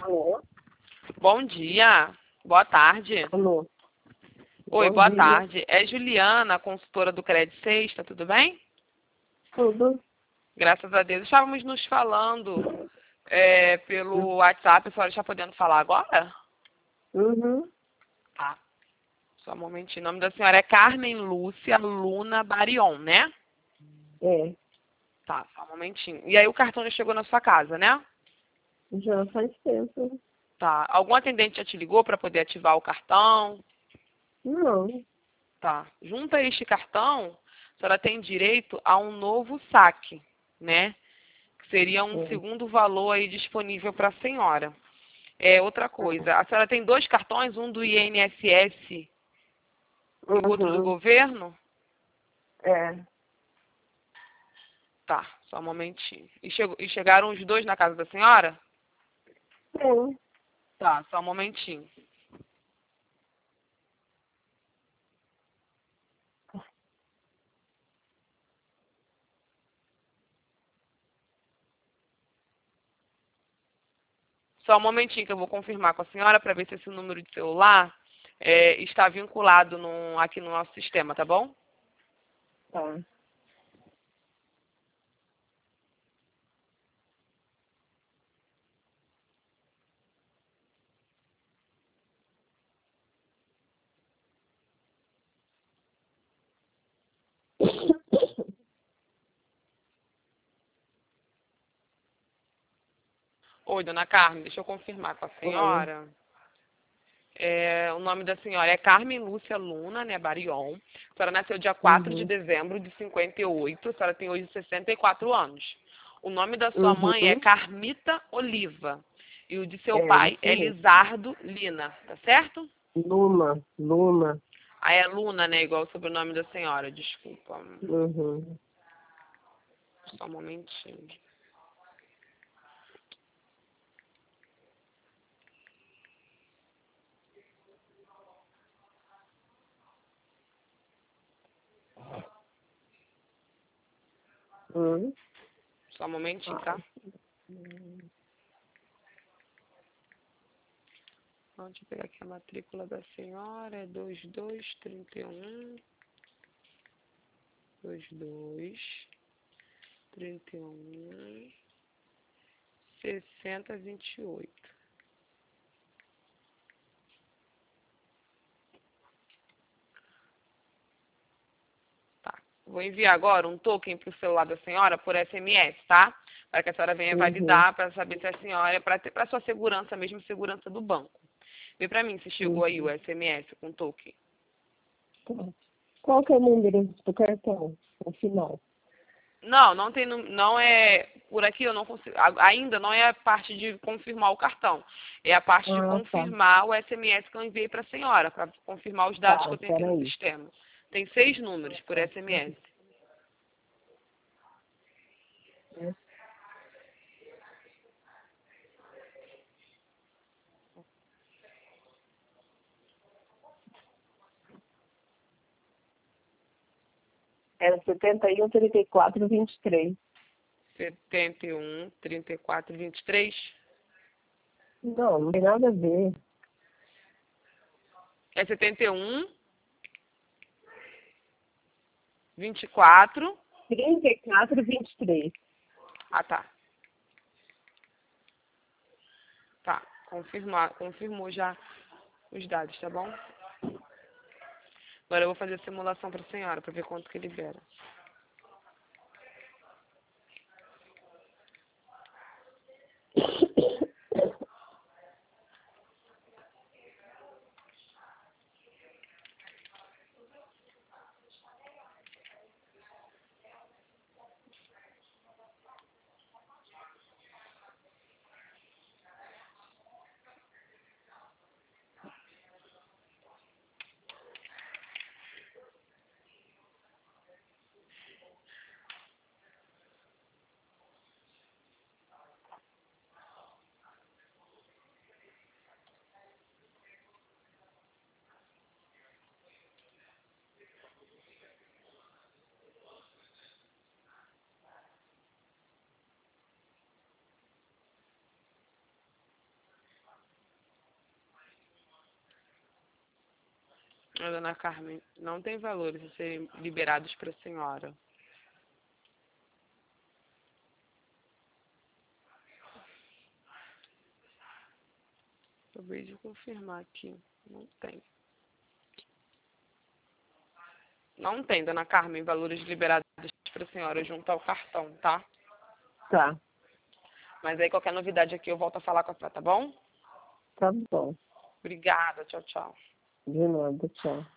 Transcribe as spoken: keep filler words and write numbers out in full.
Alô? Bom dia. Boa tarde. Alô? Oi, Bom boa dia. tarde. É Juliana, consultora do Crédito Sexta, tudo bem? Tudo? Graças a Deus. Estávamos nos falando é, pelo WhatsApp, a senhora está podendo falar agora? Uhum. Tá. Só um momentinho. O nome da senhora é Carmen Lúcia Luna Barion, né? É. Tá, só um momentinho. E aí o cartão já chegou na sua casa, né? Já faz tempo. Tá. Algum atendente já te ligou para poder ativar o cartão? Não. Tá. Junto a este cartão, a senhora tem direito a um novo saque, né? Que seria um É. segundo valor aí disponível para a senhora. É outra coisa. A senhora tem dois cartões, um do I N S S e o outro do Uhum. governo? É. Tá, só um momentinho. E, chegou, e chegaram os dois na casa da senhora? Sim. Tá, só um momentinho. Só um momentinho que eu vou confirmar com a senhora para ver se esse número de celular é, está vinculado no, aqui no nosso sistema, tá bom? Tá. Oi, dona Carmen, deixa eu confirmar com a Oi. senhora. É, o nome da senhora é Carmen Lúcia Luna, né, Barion. A senhora nasceu dia quatro de Uhum. dezembro de cinquenta e oito. A senhora tem hoje sessenta e quatro anos. O nome da sua mãe é Uhum. Carmita Oliva. E o de seu É pai isso é mesmo. Lizardo Lina, tá certo? Luna. Luna. Ah, é Luna, né, igual o sobrenome da senhora, desculpa. Uhum. Só um momentinho. Uhum. Só um momentinho, Ah. tá? Então, deixa eu pegar aqui a matrícula da senhora. É dois dois trinta e um. dois dois trinta e um. sessenta vinte e oito. Tá. Vou enviar agora um token para o celular da senhora por S M S, tá? Para que a senhora venha Uhum. validar, para saber se a senhora, para sua segurança mesmo, segurança do banco. Vê para mim se chegou aí o Uhum. S M S com token. Tá. Qual que é o número do cartão? O final. Não, não tem, nu- não é por aqui eu não consigo, a- ainda não é a parte de confirmar o cartão. É a parte de Ah, tá. confirmar o S M S que eu enviei para a senhora, para confirmar os dados que Tá, eu tenho aqui no peraí. sistema. Tem seis números por S M S. Era setenta e um, trinta e quatro, vinte e três. setenta e um, trinta e quatro, vinte e três. Não, não tem nada a ver. É setenta e um, vinte e quatro. trinta e quatro, vinte e três. Ah, tá. Tá. Confirmar, confirmou já os dados, tá bom? Agora eu vou fazer a simulação para a senhora, para ver quanto que libera. A dona Carmen, não tem valores a serem liberados para a senhora. Acabei de confirmar aqui. Não tem. Não tem, dona Carmen, valores liberados para a senhora junto ao cartão, tá? Tá, Mas aí qualquer novidade aqui eu volto a falar com a senhora, tá bom? tá bom. Obrigada, tchau, tchau. De nada, tchau.